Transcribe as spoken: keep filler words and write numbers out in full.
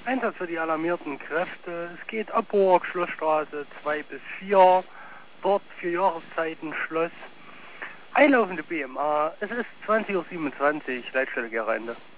Einsatz für die alarmierten Kräfte. Es geht Abburg, Schlossstraße zwei bis vier. Dort vier Jahreszeiten, Schloss. Einlaufende B M A. Es ist zwanzig Uhr siebenundzwanzig, Leitstelle Gera Ende.